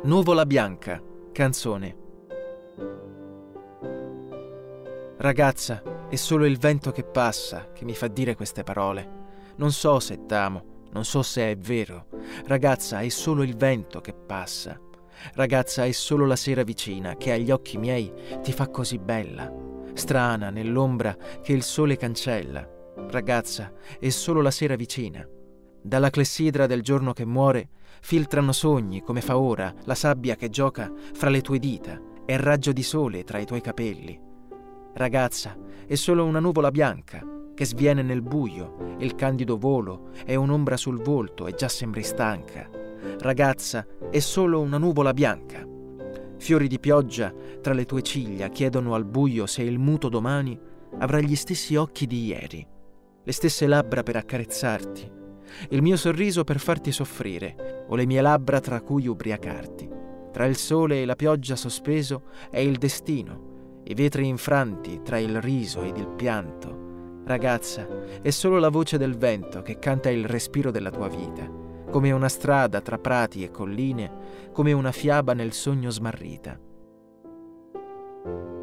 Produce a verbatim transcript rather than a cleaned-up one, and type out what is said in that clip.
Nuvola bianca, canzone. Ragazza, è solo il vento che passa che mi fa dire queste parole. Non so se t'amo, non so se è vero. Ragazza, è solo il vento che passa. Ragazza, è solo la sera vicina che agli occhi miei ti fa così bella, strana nell'ombra che il sole cancella. Ragazza, è solo la sera vicina. Dalla clessidra del giorno che muore filtrano sogni come fa ora la sabbia che gioca fra le tue dita e il raggio di sole tra i tuoi capelli. Ragazza, è solo una nuvola bianca che sviene nel buio e il candido volo è un'ombra sul volto e già sembri stanca. Ragazza, è solo una nuvola bianca. Fiori di pioggia tra le tue ciglia chiedono al buio se il muto domani avrà gli stessi occhi di ieri, le stesse labbra per accarezzarti, il mio sorriso per farti soffrire, o le mie labbra tra cui ubriacarti. Tra il sole e la pioggia sospeso è il destino, i vetri infranti tra il riso ed il pianto. Ragazza, è solo la voce del vento che canta il respiro della tua vita, come una strada tra prati e colline, come una fiaba nel sogno smarrita.